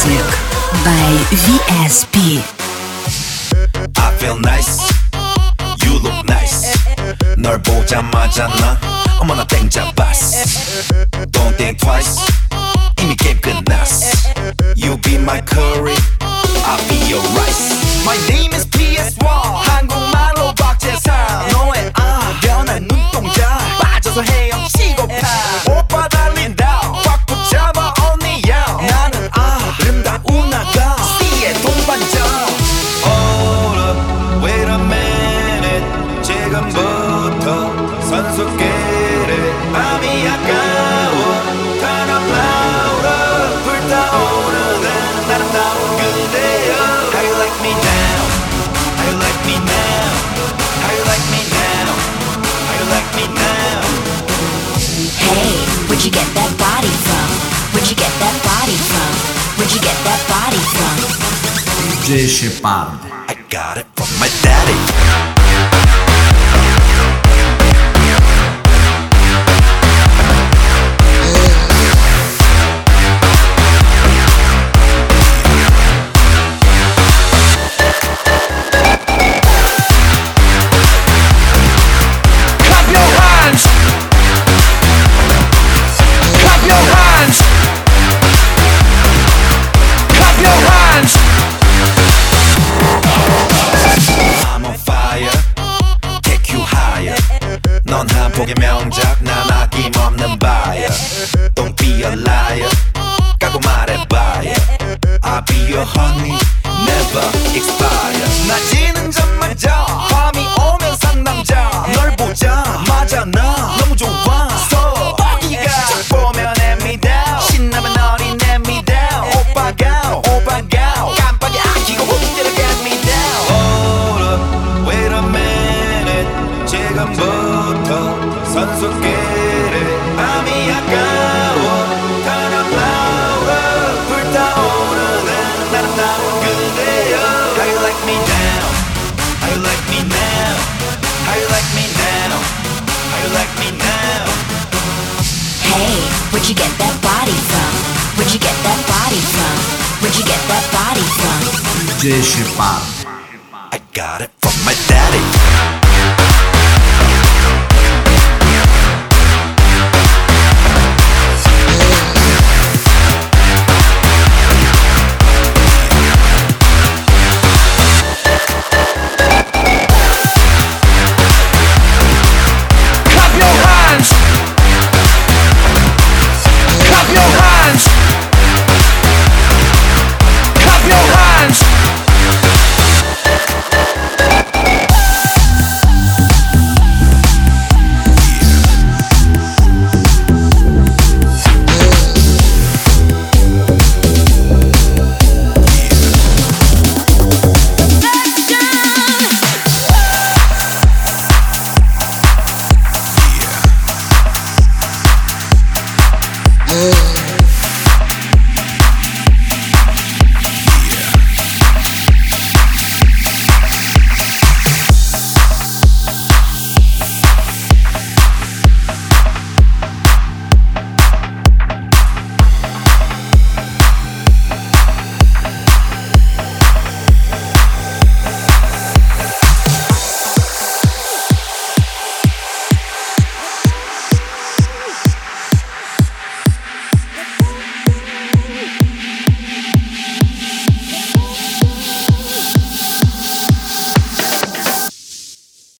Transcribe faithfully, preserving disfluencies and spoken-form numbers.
Music by V S P. I feel nice, you look nice. 널 보자마자 나 어머나 땡 잡았어. Don't think twice, 이미 게임 끝났어. You be my curry, I'll be your rice. My name is P S one, 한국말로 박재상. 너의 아 변한 눈동자 빠져서 헤엄치고파. 오빠 달린다 꽉 붙잡아 언니야. 나는 아름다운 아가 C의 동반자. Hold up, wait a minute. 지금부터 선수끼리 밤이 아까워. Turn up louder. 불타오르는 아름다운 그대여. How you like me now? How you like me now? How you like me now? How you like me now? Hey, where'd you get that body from? Where'd you get that body from? Where'd you get that body from? D J Shepard. I got it from my daddy. 넌 한 폭의 명작, 난 아낌없는 buyer. Don't be a liar, 까고 말해봐요. I'll be your honey, never expire. 낮이는 잠마자, 밤이 오면 상남자. 널 보자마자 나 너무 좋아서 뻑이가 쫙 보면 hand me down. 신나면 어린 hand me down. 오빠가 오빠가 깜빡이 아끼고 훅 때려 get me down. Hold up, wait a minute. 지금부터 선수끼리 밤이 아까워. Turn up louder. 불타오르는 아름다운 그대여. How you like me now? How you like me now? How you like me now? How you like me now? Hey, where'd you get that body from? Where'd you get that body from? Where'd you get that body from? D J Shepard. I got it from my daddy.